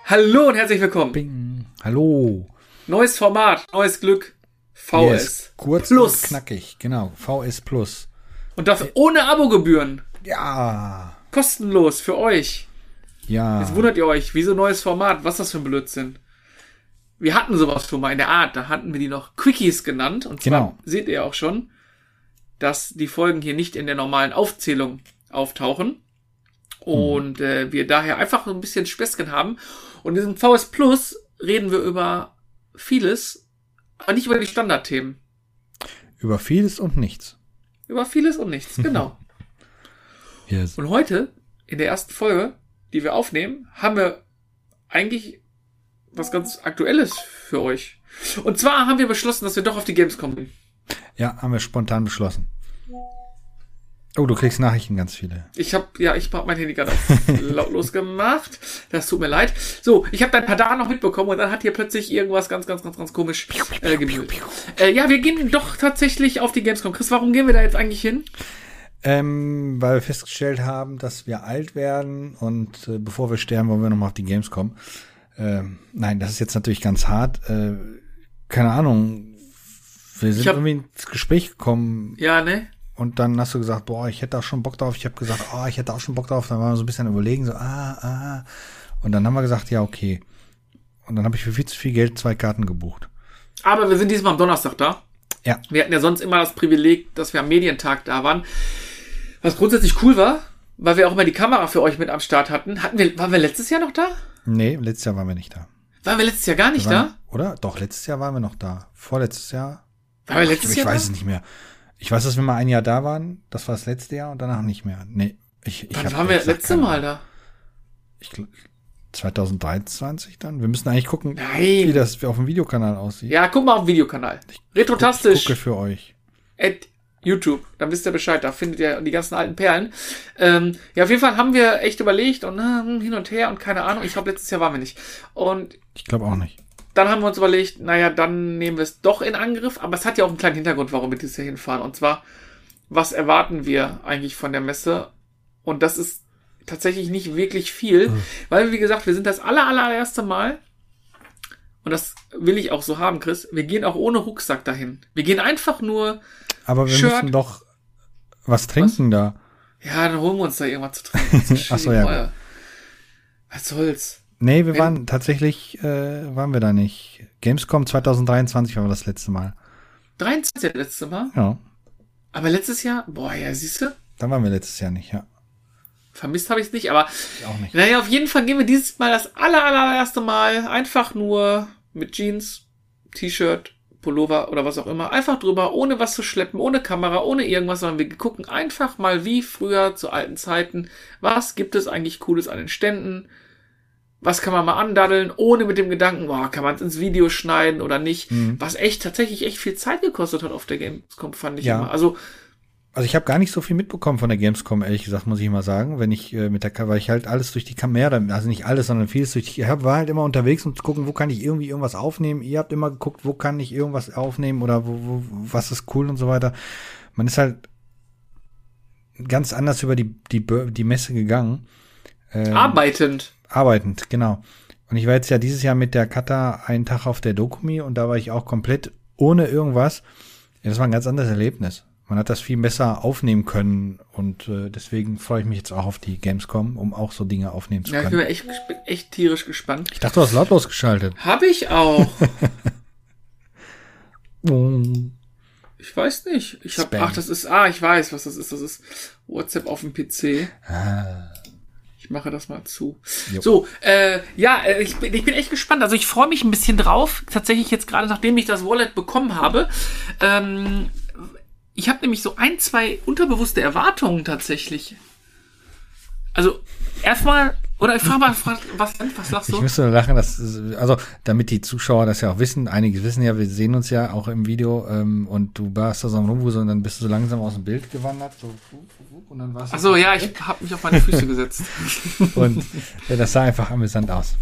Hallo und herzlich willkommen. Bing. Hallo. Neues Format, neues Glück. VS Yes. Kurz Plus. und knackig, genau. VS Plus. Und dafür ohne Abogebühren. Ja. Kostenlos für euch. Ja. Jetzt wundert ihr euch, wieso neues Format? Was ist das für ein Blödsinn? Wir hatten sowas schon mal in der Art. Da hatten wir die noch Quickies genannt. Und zwar Genau. seht ihr auch schon, dass die Folgen hier nicht in der normalen Aufzählung auftauchen. Und wir daher einfach so ein bisschen Späßchen haben. Und in diesem VS Plus reden wir über vieles, aber nicht über die Standardthemen. Über vieles und nichts. Über vieles und nichts, genau. Yes. Und heute, in der ersten Folge, die wir aufnehmen, haben wir eigentlich was ganz Aktuelles für euch. Und zwar haben wir beschlossen, dass wir doch auf die Gamescom gehen. Ja, haben wir spontan beschlossen. Oh, du kriegst Nachrichten ganz viele. Ich habe mein Handy gerade auf lautlos gemacht. Das tut mir leid. So, ich habe da ein paar Daten noch mitbekommen und dann hat hier plötzlich irgendwas ganz komisch gemüht. Ja, wir gehen doch tatsächlich auf die Gamescom. Chris, warum gehen wir da jetzt eigentlich hin? Weil wir festgestellt haben, dass wir alt werden und bevor wir sterben, wollen wir nochmal auf die Gamescom. Nein, das ist jetzt natürlich ganz hart. Keine Ahnung. Wir sind irgendwie ins Gespräch gekommen. Ja, ne? Und dann hast du gesagt, boah, ich hätte auch schon Bock drauf. Ich habe gesagt, ich hätte auch schon Bock drauf. Dann waren wir so ein bisschen überlegen, so, Und dann haben wir gesagt, ja, okay. Und dann habe ich für viel zu viel Geld 2 Karten gebucht. Aber wir sind diesmal am Donnerstag da. Ja. Wir hatten ja sonst immer das Privileg, dass wir am Medientag da waren. Was grundsätzlich cool war, weil wir auch immer die Kamera für euch mit am Start hatten. Waren wir letztes Jahr noch da? Nee, letztes Jahr waren wir nicht da. Waren wir letztes Jahr gar nicht da? Oder? Doch, letztes Jahr waren wir noch da. Vorletztes Jahr? Waren wir letztes Jahr Ich weiß es nicht mehr. Ich weiß, dass wir mal ein Jahr da waren. Das war das letzte Jahr und danach nicht mehr. Nee. Wann waren wir das letzte Mal da? Ich glaube, 2023 dann? Wir müssen eigentlich gucken, Nein. wie das auf dem Videokanal aussieht. Ja, guck mal auf dem Videokanal. Retrotastisch. Ich gucke für euch. At YouTube. Dann wisst ihr Bescheid. Da findet ihr die ganzen alten Perlen. Ja, auf jeden Fall haben wir echt überlegt und hin und her und keine Ahnung. Ich glaube, letztes Jahr waren wir nicht. Und ich glaube auch nicht. dann haben wir uns überlegt, naja, dann nehmen wir es doch in Angriff. Aber es hat ja auch einen kleinen Hintergrund, warum wir dieses Jahr hinfahren. Und zwar, was erwarten wir eigentlich von der Messe? Und das ist tatsächlich nicht wirklich viel. Weil, wie gesagt, wir sind das allererste Mal. Und das will ich auch so haben, Chris. Wir gehen auch ohne Rucksack dahin. Wir gehen einfach nur. Aber wir müssen doch was trinken da. Ja, dann holen wir uns da irgendwas zu trinken. Ach so, ja. Gut. Was soll's? Nee, wir waren tatsächlich, waren wir da nicht. Gamescom 2023 war das letzte Mal. 23 das letzte Mal? Ja. Aber letztes Jahr? Boah, ja, siehst du? Da waren wir letztes Jahr nicht, ja. Vermisst habe ich es nicht, aber ich auch nicht. Naja, auf jeden Fall gehen wir dieses Mal das allererste Mal einfach nur mit Jeans, T-Shirt, Pullover oder was auch immer, einfach drüber, ohne was zu schleppen, ohne Kamera, ohne irgendwas, sondern wir gucken einfach mal wie früher zu alten Zeiten, was gibt es eigentlich Cooles an den Ständen, was kann man mal andaddeln, ohne mit dem Gedanken, kann man es ins Video schneiden oder nicht, was tatsächlich echt viel Zeit gekostet hat auf der Gamescom, fand ich immer. Also ich habe gar nicht so viel mitbekommen von der Gamescom, ehrlich gesagt, muss ich mal sagen, wenn ich weil ich halt alles durch die Kamera, also nicht alles, sondern vieles war halt immer unterwegs, um zu gucken, wo kann ich irgendwie irgendwas aufnehmen. Ihr habt immer geguckt, wo kann ich irgendwas aufnehmen oder was ist cool und so weiter. Man ist halt ganz anders über die Messe gegangen. Arbeitend, genau. Und ich war jetzt ja dieses Jahr mit der Katha einen Tag auf der Dokumi und da war ich auch komplett ohne irgendwas. Ja, das war ein ganz anderes Erlebnis. Man hat das viel besser aufnehmen können und deswegen freue ich mich jetzt auch auf die Gamescom, um auch so Dinge aufnehmen zu können. Ja, ich bin echt tierisch gespannt. Ich dachte, du hast lautlos geschaltet. Hab ich auch. Ich weiß nicht. Ich weiß, was das ist. Das ist WhatsApp auf dem PC. Ich mache das mal zu. Jo. So, ich bin echt gespannt. Also ich freue mich ein bisschen drauf. Tatsächlich jetzt gerade, nachdem ich das Wallet bekommen habe. Ich habe nämlich so 2 unterbewusste Erwartungen tatsächlich. Also, erstmal, oder ich frage mal, was lachst du? Ich müsste lachen, damit die Zuschauer das ja auch wissen, einige wissen ja, wir sehen uns ja auch im Video, und du warst da so am Rumwuseln und dann bist du so langsam aus dem Bild gewandert, und dann warst du. Ach so, ja, ich habe mich auf meine Füße gesetzt. Und das sah einfach amüsant aus.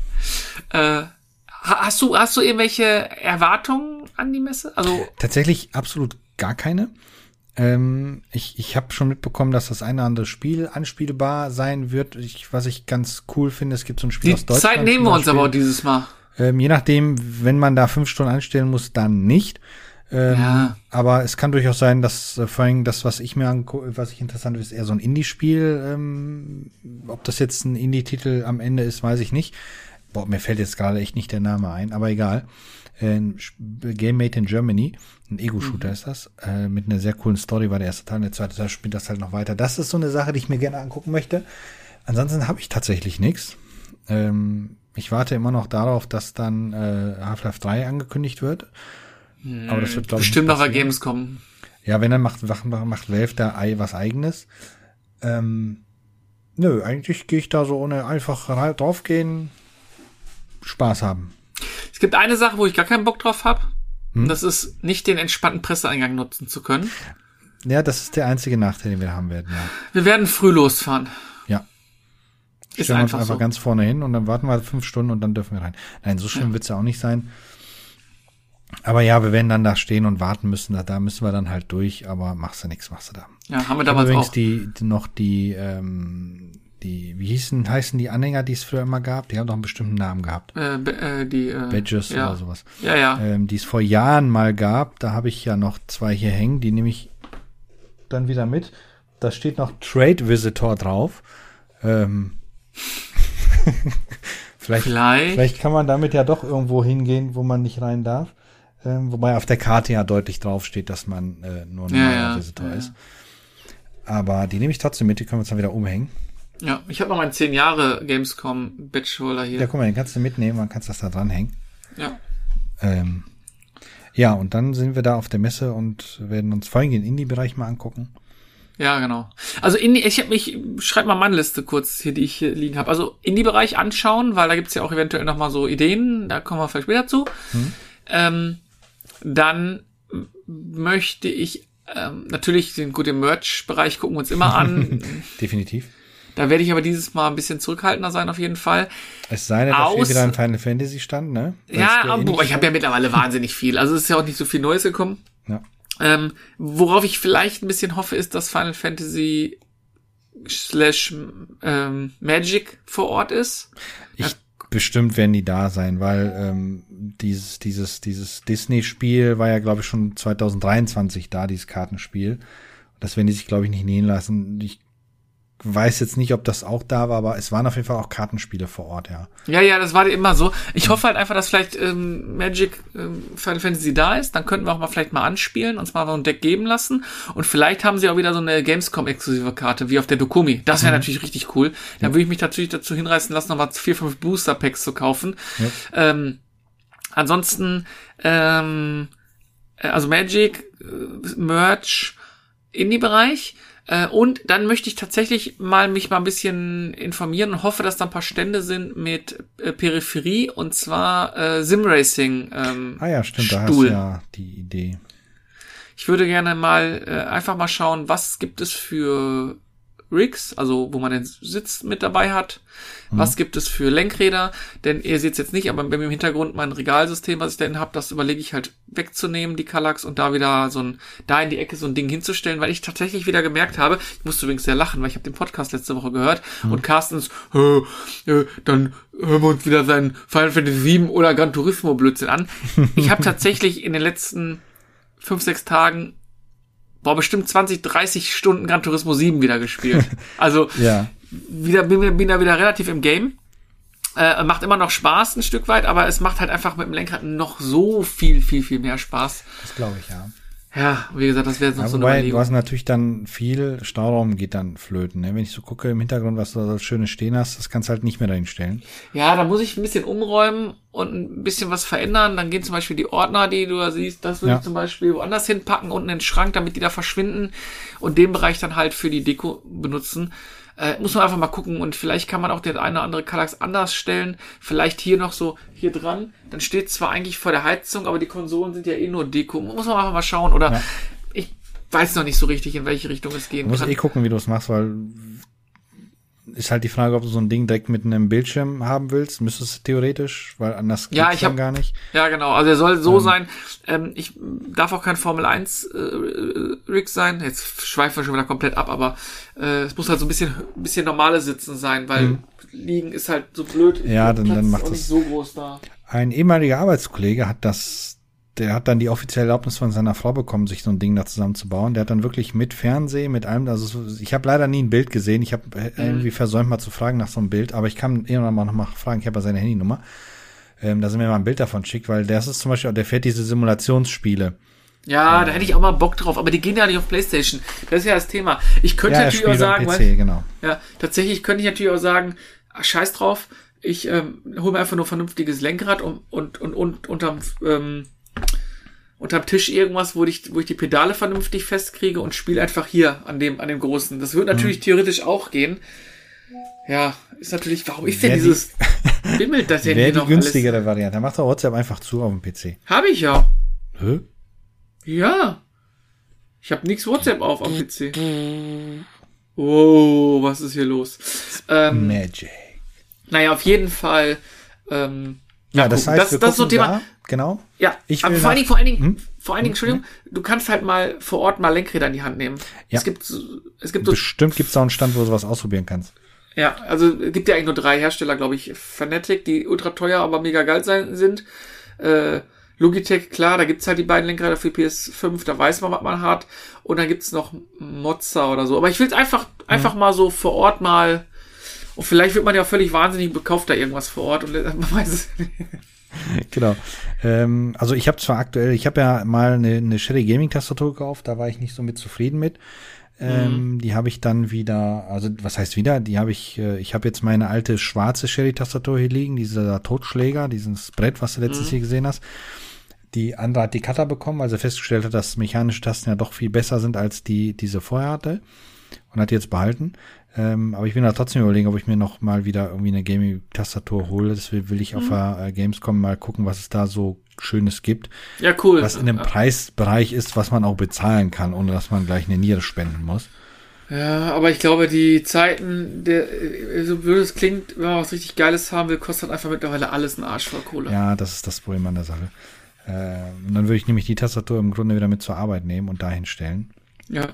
Hast du irgendwelche Erwartungen an die Messe? Also tatsächlich absolut gar keine. Ich habe schon mitbekommen, dass das eine oder andere Spiel anspielbar sein wird. Was ich ganz cool finde, es gibt so ein Spiel aus Deutschland. Die Zeit nehmen wir uns aber auch dieses Mal. Je nachdem, wenn man da 5 Stunden anstellen muss, dann nicht. Aber es kann durchaus sein, dass vor allem das, was ich interessant finde, ist eher so ein Indie-Spiel. Ob das jetzt ein Indie-Titel am Ende ist, weiß ich nicht. Mir fällt jetzt gerade echt nicht der Name ein, aber egal. Game Made in Germany, ein Ego-Shooter ist das, mit einer sehr coolen Story war der erste Teil, der zweite Teil spielt das halt noch weiter. Das ist so eine Sache, die ich mir gerne angucken möchte. Ansonsten habe ich tatsächlich nichts. Ich warte immer noch darauf, dass dann Half-Life 3 angekündigt wird. Aber das wird, glaube ich, bestimmt noch bei Gamescom. Ja, wenn, dann macht Valve da was Eigenes. Nö, eigentlich gehe ich da so ohne einfach draufgehen, Spaß haben. Es gibt eine Sache, wo ich gar keinen Bock drauf habe. Und das ist, nicht den entspannten Presseeingang nutzen zu können. Ja, das ist der einzige Nachteil, den wir haben werden, ja. Wir werden früh losfahren. Ja. Ist Stellen wir uns einfach einfach so. ganz vorne hin und dann warten wir 5 Stunden und dann dürfen wir rein. Nein, so schlimm wird's ja auch nicht sein. Aber ja, wir werden dann da stehen und warten müssen. Da müssen wir dann halt durch, aber machst du nichts, machst du da. Ja, haben wir damals übrigens auch. Wie heißen die Anhänger, die es früher immer gab? Die haben doch einen bestimmten Namen gehabt. Badges ja. oder sowas. Ja. Die es vor Jahren mal gab. Da habe ich ja noch 2 hier hängen. Die nehme ich dann wieder mit. Da steht noch Trade Visitor drauf. Vielleicht kann man damit ja doch irgendwo hingehen, wo man nicht rein darf. Wobei auf der Karte ja deutlich drauf steht, dass man nur ein normaler Visitor ist. Aber die nehme ich trotzdem mit. Die können wir uns dann wieder umhängen. Ja, ich habe noch meinen 10 Jahre Gamescom Badge-Holder hier. Ja, guck mal, den kannst du mitnehmen, dann kannst du das da dranhängen. Ja. Ja, und dann sind wir da auf der Messe und werden uns vor allem den Indie-Bereich mal angucken. Ja, genau. Also ich schreibe mal meine Liste kurz hier, die ich hier liegen habe. Also Indie-Bereich anschauen, weil da gibt's ja auch eventuell noch mal so Ideen. Da kommen wir vielleicht später zu. Dann möchte ich natürlich den guten Merch-Bereich gucken wir uns immer an. Definitiv. Da werde ich aber dieses Mal ein bisschen zurückhaltender sein, auf jeden Fall. Es sei denn, da steht wieder ein Final Fantasy Stand, ne? Ja, aber ich habe ja mittlerweile wahnsinnig viel. Also es ist ja auch nicht so viel Neues gekommen. Ja. Worauf ich vielleicht ein bisschen hoffe, ist, dass Final Fantasy / Magic vor Ort ist. Bestimmt werden die da sein, weil dieses Disney-Spiel war ja, glaube ich, schon 2023 da, dieses Kartenspiel. Das werden die sich, glaube ich, nicht nähen lassen. Ich weiß jetzt nicht, ob das auch da war, aber es waren auf jeden Fall auch Kartenspiele vor Ort, ja. Ja, das war immer so. Ich hoffe halt einfach, dass vielleicht Magic Final Fantasy da ist. Dann könnten wir auch mal vielleicht mal anspielen, uns mal so ein Deck geben lassen. Und vielleicht haben sie auch wieder so eine Gamescom-exklusive Karte, wie auf der Dokumi. Das wäre natürlich richtig cool. Dann würde ich mich natürlich dazu hinreißen lassen, nochmal 4-5 Booster-Packs zu kaufen. Ja. Ansonsten, also Magic, Merch, Indie-Bereich. Und dann möchte ich tatsächlich mich mal ein bisschen informieren und hoffe, dass da ein paar Stände sind mit Peripherie, und zwar Simracing. Ja, stimmt, Stuhl. Da hast du ja die Idee. Ich würde gerne mal einfach mal schauen, was gibt es für Rigs, also wo man den Sitz mit dabei hat. Was gibt es für Lenkräder? Denn ihr seht es jetzt nicht, aber bei mir im Hintergrund mein Regalsystem, was ich da habe, das überlege ich halt wegzunehmen, die Kallax, und da wieder da in die Ecke so ein Ding hinzustellen, weil ich tatsächlich wieder gemerkt habe, ich musste übrigens sehr lachen, weil ich habe den Podcast letzte Woche gehört und Carstens, dann hören wir uns wieder seinen Final Fantasy 7 oder Gran Turismo Blödsinn an. Ich habe tatsächlich in den letzten 5-6 Tagen bestimmt 20-30 Stunden Gran Turismo 7 wieder gespielt. Also ja. bin da wieder relativ im Game. Macht immer noch Spaß ein Stück weit, aber es macht halt einfach mit dem Lenkrad noch so viel mehr Spaß. Das glaube ich, ja. Ja, wie gesagt, das wäre noch so eine Wobei, Überlegung. du hast natürlich dann viel Stauraum geht dann flöten. Ne? Wenn ich so gucke im Hintergrund, was du da Schönes stehen hast, das kannst du halt nicht mehr dahin stellen. Ja, da muss ich ein bisschen umräumen und ein bisschen was verändern. Dann gehen zum Beispiel die Ordner, die du da siehst, das würde ich zum Beispiel woanders hinpacken, unten in den Schrank, damit die da verschwinden, und den Bereich dann halt für die Deko benutzen. Muss man einfach mal gucken, und vielleicht kann man auch den eine oder andere Kallax anders stellen. Vielleicht hier noch so hier dran. Dann steht zwar eigentlich vor der Heizung, aber die Konsolen sind ja eh nur Deko. Muss man einfach mal schauen. Oder ich weiß noch nicht so richtig, in welche Richtung es gehen kann. Du musst gucken, wie du es machst, weil ist halt die Frage, ob du so ein Ding direkt mit einem Bildschirm haben willst. Müsstest du theoretisch, weil anders Ja, geht's dann gar nicht. Ja, genau. Also er soll so sein. Ich darf auch kein Formel 1 Rig sein. Jetzt schweifen wir schon wieder komplett ab, aber es muss halt so ein bisschen normales Sitzen sein, weil liegen ist halt so blöd. Ja, dann macht auch das nicht so groß da. Ein ehemaliger Arbeitskollege der hat dann die offizielle Erlaubnis von seiner Frau bekommen, sich so ein Ding da zusammenzubauen. Der hat dann wirklich mit Fernsehen, mit allem, also ich habe leider nie ein Bild gesehen. Ich habe irgendwie versäumt mal zu fragen nach so einem Bild, aber ich kann irgendwann mal noch mal fragen, ich habe ja seine Handynummer. Da sind mir mal ein Bild davon schickt, weil der ist zum Beispiel, der fährt diese Simulationsspiele. Ja, da hätte ich auch mal Bock drauf, aber die gehen ja nicht auf PlayStation. Das ist ja das Thema. Ich könnte natürlich auch sagen, PC, genau. Ja, tatsächlich könnte ich natürlich auch sagen, scheiß drauf, ich hole mir einfach nur vernünftiges Lenkrad und unterm Tisch irgendwas, wo ich die Pedale vernünftig festkriege und spiele einfach hier an dem großen. Das wird natürlich theoretisch auch gehen. Ja, ist natürlich, warum ist denn dieses bimmelt das denn hier noch alles? Wäre die günstigere Variante. Dann macht doch WhatsApp einfach zu auf dem PC. Habe ich ja. Hä? Ja. Ich habe nichts WhatsApp auf am PC. Oh, was ist hier los? Magic. Naja, auf jeden Fall. Ja, das heißt, das ist so ein Thema. Da, genau. Ja, aber vor allen Dingen, Entschuldigung, du kannst halt mal vor Ort mal Lenkräder in die Hand nehmen. Ja. Es gibt so, bestimmt gibt's da einen Stand, wo du sowas ausprobieren kannst. Ja, also es gibt ja eigentlich nur 3 Hersteller, glaube ich. Fanatic, die ultra teuer, aber mega geil sind. Logitech, klar, da gibt's halt die beiden Lenkräder für PS5, da weiß man, was man hat. Und dann gibt's noch Mozza oder so. Aber ich will's einfach mal so vor Ort mal. Und vielleicht wird man ja völlig wahnsinnig, bekauft da irgendwas vor Ort und man weiß es nicht. Genau. Also ich habe ja mal eine Sherry Gaming Tastatur gekauft, da war ich nicht so mit zufrieden mit. Die habe ich dann wieder, also was heißt wieder? Die habe ich habe jetzt meine alte schwarze Sherry Tastatur hier liegen, dieser Totschläger, dieses Brett, was du letztens hier gesehen hast. Die andere hat die Cutter bekommen, also festgestellt hat, dass mechanische Tasten ja doch viel besser sind als diese vorher hatte und hat die jetzt behalten. Aber ich will da trotzdem überlegen, ob ich mir noch mal wieder irgendwie eine Gaming-Tastatur hole. Das will ich auf der Gamescom mal gucken, was es da so Schönes gibt. Ja, cool. Was in dem Preisbereich ist, was man auch bezahlen kann, ohne dass man gleich eine Niere spenden muss. Ja, aber ich glaube, die Zeiten, so blöd es klingt, wenn man was richtig Geiles haben will, kostet einfach mittlerweile alles einen Arsch voll Kohle. Ja, das ist das Problem an der Sache. Und dann würde ich nämlich die Tastatur im Grunde wieder mit zur Arbeit nehmen und dahin stellen. Ja.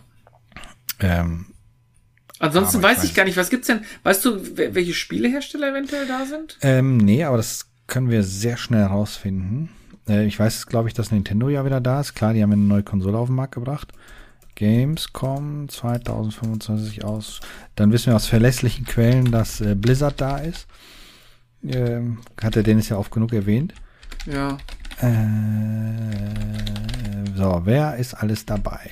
Ansonsten weiß ich gar nicht, was gibt's denn? Weißt du, welche Spielehersteller eventuell da sind? Nee, aber das können wir sehr schnell herausfinden. Ich weiß, glaube ich, dass Nintendo ja wieder da ist. Klar, die haben eine neue Konsole auf den Markt gebracht. Gamescom 2025 aus. Dann wissen wir aus verlässlichen Quellen, dass Blizzard da ist. Hat der Dennis ja oft genug erwähnt. Ja. So, wer ist alles dabei?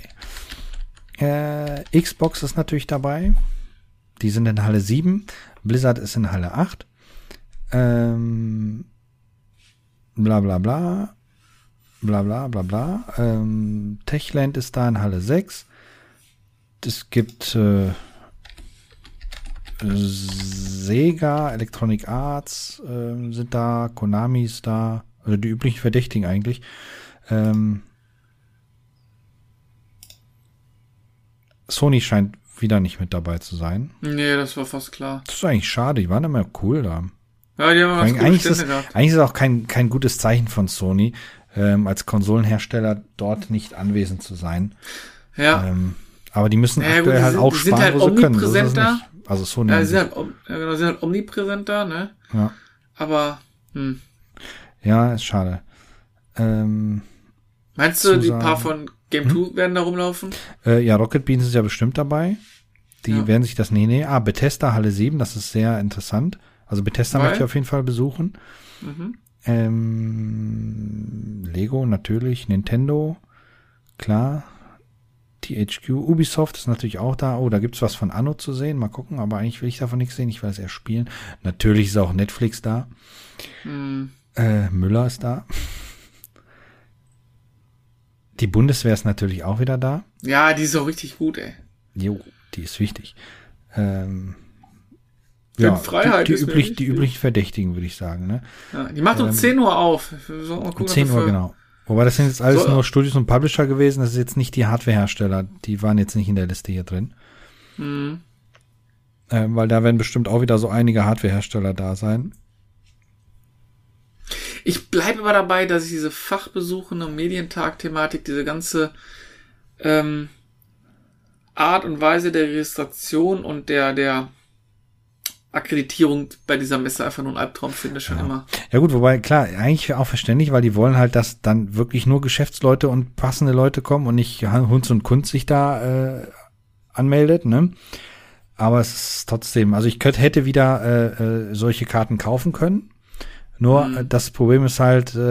Xbox ist natürlich dabei. Die sind in Halle 7. Blizzard ist in Halle 8. Bla bla bla. Bla bla bla bla. Techland ist da in Halle 6. Es gibt Sega, Electronic Arts sind da, Konami ist da. Also die üblichen Verdächtigen eigentlich. Sony scheint wieder nicht mit dabei zu sein. Nee, das war fast klar. Das ist eigentlich schade, die waren immer cool da. Ja, die haben was eigentlich ist es auch kein gutes Zeichen von Sony, als Konsolenhersteller dort nicht anwesend zu sein. Ja. Aber die müssen aktuell halt auch sparen, halt wo sie können. Das ist da. Also Sony. Ja, sie sind halt omnipräsent da, ne? Ja. Aber, Ja, ist schade. Meinst du, die paar von Game 2 werden da rumlaufen? Ja, Rocket Beans ist ja bestimmt dabei. Die werden sich das, Bethesda Halle 7, das ist sehr interessant. Also Bethesda möchte ich auf jeden Fall besuchen. Lego natürlich, Nintendo, klar. THQ, Ubisoft ist natürlich auch da. Oh, da gibt's was von Anno zu sehen. Mal gucken, aber eigentlich will ich davon nichts sehen. Ich will es eher spielen. Natürlich ist auch Netflix da. Müller ist da. Die Bundeswehr ist natürlich auch wieder da. Ja, die ist auch richtig gut, ey. Jo, die ist wichtig. Freiheit die üblichen Verdächtigen, würde ich sagen. Ne? Ja, die macht um 10 Uhr auf. Mal gucken, um 10 Uhr, genau. Wobei das sind jetzt alles nur Studios und Publisher gewesen. Das ist jetzt nicht die Hardwarehersteller. Die waren jetzt nicht in der Liste hier drin. weil da werden bestimmt auch wieder so einige Hardwarehersteller da sein. Ich bleibe aber dabei, dass ich diese Fachbesuche und Medientag-Thematik, diese ganze Art und Weise der Registration und der Akkreditierung bei dieser Messe einfach nur ein Albtraum finde, schon immer. Ja gut, wobei, klar, eigentlich auch verständlich, weil die wollen halt, dass dann wirklich nur Geschäftsleute und passende Leute kommen und nicht Hunz und Kunst sich da anmeldet, ne? Aber es ist trotzdem, also ich hätte wieder solche Karten kaufen können. Nur das Problem ist halt, ich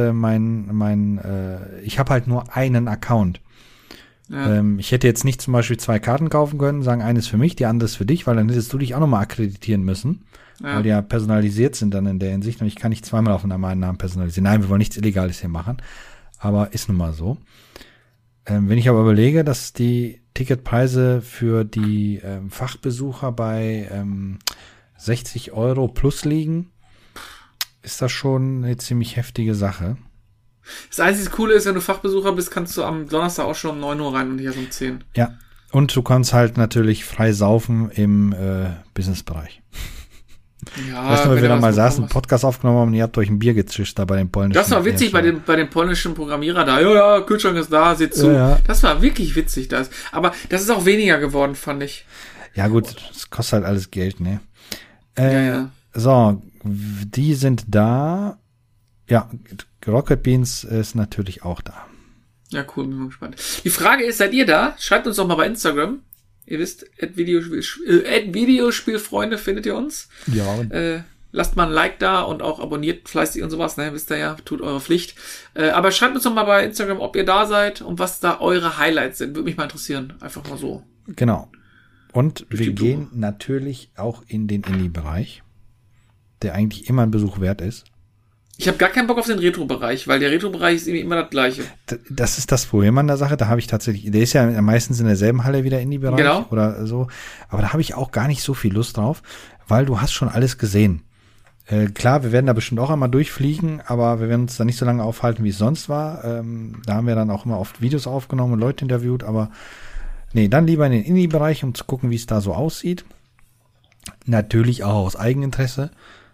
habe halt nur einen Account. Ja. Ich hätte jetzt nicht zum Beispiel 2 Karten kaufen können, sagen, eine ist für mich, die andere ist für dich, weil dann hättest du dich auch nochmal akkreditieren müssen, weil die ja personalisiert sind dann in der Hinsicht und ich kann nicht zweimal auf meinen Namen personalisieren. Nein, wir wollen nichts Illegales hier machen, aber ist nun mal so. Wenn ich aber überlege, dass die Ticketpreise für die Fachbesucher bei 60 € plus liegen, ist das schon eine ziemlich heftige Sache. Das einzige Coole ist, wenn du Fachbesucher bist, kannst du am Donnerstag auch schon um 9 Uhr rein und hier um 10. Ja, und du kannst halt natürlich frei saufen im Businessbereich. Ja, weißt du, wenn wir da mal saßen, einen Podcast aufgenommen haben und ihr habt euch ein Bier gezischt da bei den polnischen. Das war witzig bei dem polnischen Programmierer da. Ja, Kühlschrank ist da, seht zu. Ja. Das war wirklich witzig, das. Aber das ist auch weniger geworden, fand ich. Ja gut, das kostet halt alles Geld, ne? Ja. So, die sind da. Ja, Rocket Beans ist natürlich auch da. Ja, cool, bin mal gespannt. Die Frage ist, seid ihr da? Schreibt uns doch mal bei Instagram. Ihr wisst, Videospielfreunde findet ihr uns. Ja. Lasst mal ein Like da und auch abonniert fleißig und sowas, ne? Wisst ihr ja, tut eure Pflicht. Aber schreibt uns doch mal bei Instagram, ob ihr da seid und was da eure Highlights sind. Würde mich mal interessieren. Einfach mal so. Genau. Und wir gehen natürlich auch in den Indie-Bereich, der eigentlich immer ein Besuch wert ist. Ich habe gar keinen Bock auf den Retro-Bereich, weil der Retro-Bereich ist irgendwie immer das Gleiche. Das ist das Problem an der Sache. Da habe ich tatsächlich, der ist ja meistens in derselben Halle wie der Indie-Bereich oder so. Aber da habe ich auch gar nicht so viel Lust drauf, weil du hast schon alles gesehen. Klar, wir werden da bestimmt auch einmal durchfliegen, aber wir werden uns da nicht so lange aufhalten, wie es sonst war. Da haben wir dann auch immer oft Videos aufgenommen und Leute interviewt, aber nee, dann lieber in den Indie-Bereich, um zu gucken, wie es da so aussieht. Natürlich auch aus Eigeninteresse.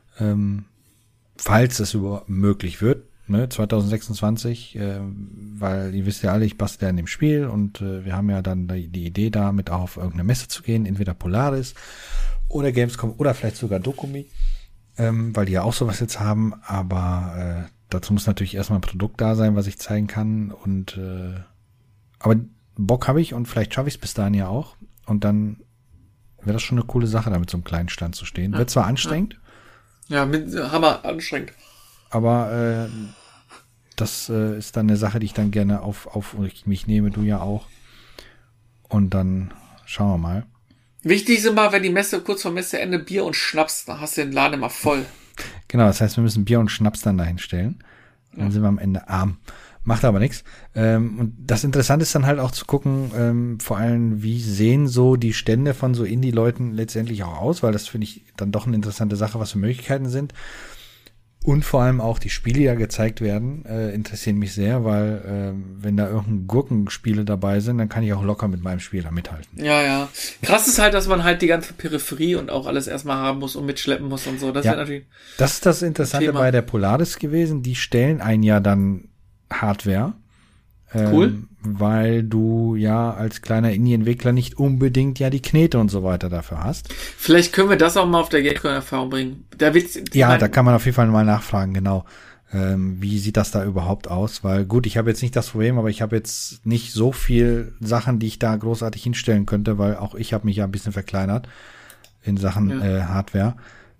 Falls es überhaupt möglich wird, ne, 2026, weil ihr wisst ja alle, ich bastel ja in dem Spiel und wir haben ja dann die Idee, damit auch auf irgendeine Messe zu gehen, entweder Polaris oder Gamescom oder vielleicht sogar Dokumi, weil die ja auch sowas jetzt haben, aber dazu muss natürlich erstmal ein Produkt da sein, was ich zeigen kann und aber Bock habe ich und vielleicht schaffe ich es bis dahin ja auch und dann wäre das schon eine coole Sache, da mit so einem kleinen Stand zu stehen. Wird zwar anstrengend, ja, hammer anstrengend. Aber das ist dann eine Sache, die ich dann gerne auf mich nehme, du ja auch. Und dann schauen wir mal. Wichtig ist immer, wenn die Messe kurz vor Messeende Bier und Schnaps, dann hast du den Laden immer voll. Genau, das heißt, wir müssen Bier und Schnaps dann dahin stellen. Dann sind wir am Ende arm. Macht aber nichts. Und das Interessante ist dann halt auch zu gucken, vor allem, wie sehen so die Stände von so Indie-Leuten letztendlich auch aus, weil das finde ich dann doch eine interessante Sache, was für Möglichkeiten sind. Und vor allem auch die Spiele, die da gezeigt werden, interessieren mich sehr, weil wenn da irgendein Gurkenspiele dabei sind, dann kann ich auch locker mit meinem Spiel da mithalten. Ja. Krass ist halt, dass man halt die ganze Peripherie und auch alles erstmal haben muss und mitschleppen muss und so. Das ist natürlich das ist das Interessante bei der Polaris gewesen. Die stellen ein Jahr dann Hardware. Cool. Weil du ja als kleiner Indie-Entwickler nicht unbedingt ja die Knete und so weiter dafür hast. Vielleicht können wir das auch mal auf der Gamescom in Erfahrung bringen. Da kann man auf jeden Fall mal nachfragen, genau. Wie sieht das da überhaupt aus? Weil gut, ich habe jetzt nicht das Problem, aber ich habe jetzt nicht so viel Sachen, die ich da großartig hinstellen könnte, weil auch ich habe mich ja ein bisschen verkleinert in Sachen Hardware.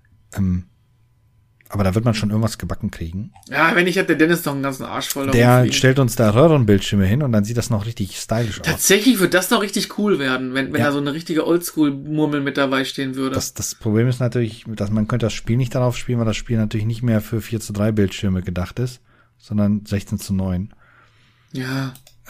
Aber da wird man schon irgendwas gebacken kriegen. Ja, wenn nicht, hat der Dennis noch einen ganzen Arsch voll. Der stellt uns da Röhrenbildschirme hin und dann sieht das noch richtig stylisch aus. Tatsächlich wird das noch richtig cool werden, wenn da so eine richtige Oldschool-Murmel mit dabei stehen würde. Das Problem ist natürlich, dass man könnte das Spiel nicht darauf spielen, weil das Spiel natürlich nicht mehr für 4:3 Bildschirme gedacht ist, sondern 16:9. Ja. Ja.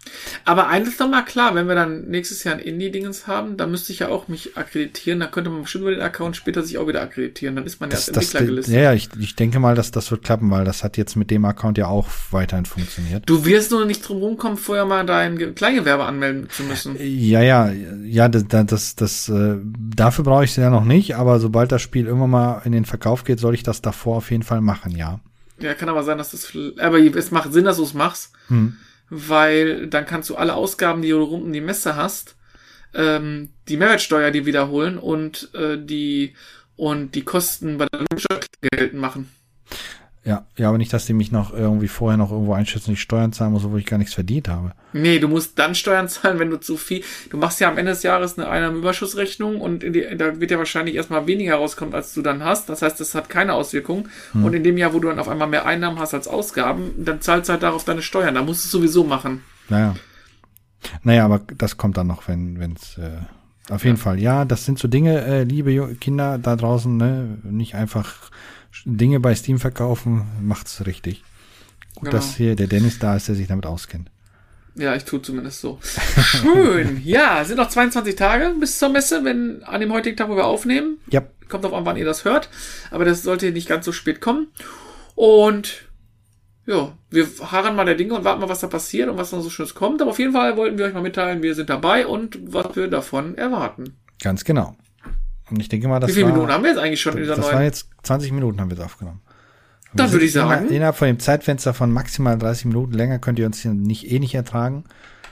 Aber eines ist doch mal klar, wenn wir dann nächstes Jahr ein Indie-Dingens haben, dann müsste ich ja auch mich akkreditieren, dann könnte man bestimmt über den Account später sich auch wieder akkreditieren, dann ist man ja als Entwickler gelistet. Ja, ich denke mal, dass das wird klappen, weil das hat jetzt mit dem Account ja auch weiterhin funktioniert. Du wirst nur nicht drum rumkommen, vorher mal dein Kleingewerbe anmelden zu müssen. Ja, dafür brauche ich es ja noch nicht, aber sobald das Spiel irgendwann mal in den Verkauf geht, soll ich das davor auf jeden Fall machen, ja. Ja, kann aber sein, dass aber es macht Sinn, dass du es machst. Weil dann kannst du alle Ausgaben, die du rund um die Messe hast, die Mehrwertsteuer dir wiederholen und die Kosten bei der Lohnsteuer geltend machen. Ja, aber nicht, dass die mich noch irgendwie vorher noch irgendwo einschätzen, die Steuern zahlen muss, wo ich gar nichts verdient habe. Nee, du musst dann Steuern zahlen, wenn du zu viel, du machst ja am Ende des Jahres eine Einnahmenüberschussrechnung und da wird ja wahrscheinlich erstmal weniger rauskommen, als du dann hast. Das heißt, das hat keine Auswirkung. Und in dem Jahr, wo du dann auf einmal mehr Einnahmen hast als Ausgaben, dann zahlst du halt darauf deine Steuern. Da musst du es sowieso machen. Naja, aber das kommt dann noch, wenn's auf jeden Fall. Ja, das sind so Dinge, liebe Kinder da draußen, ne, nicht einfach Dinge bei Steam verkaufen, macht's richtig. Gut, dass hier der Dennis da ist, der sich damit auskennt. Ja, ich tue zumindest so. Schön. Ja, sind noch 22 Tage bis zur Messe, wenn an dem heutigen Tag, wo wir aufnehmen. Ja. Kommt drauf an, wann ihr das hört. Aber das sollte nicht ganz so spät kommen. Und ja, wir harren mal der Dinge und warten mal, was da passiert und was noch so Schönes kommt. Aber auf jeden Fall wollten wir euch mal mitteilen, wir sind dabei und was wir davon erwarten. Ganz genau. Und ich denke mal, Wie viele Minuten haben wir jetzt eigentlich schon in dieser neuen? Das waren jetzt 20 Minuten haben wir jetzt aufgenommen. Dann würde ich sagen. Innerhalb von dem Zeitfenster von maximal 30 Minuten, länger könnt ihr uns hier nicht ertragen.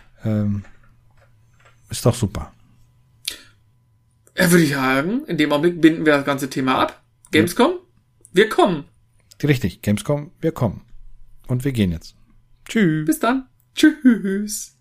Ist doch super. Ja, würde ich sagen, in dem Augenblick binden wir das ganze Thema ab. Gamescom, wir kommen. Richtig, Gamescom, wir kommen. Und wir gehen jetzt. Tschüss. Bis dann. Tschüss.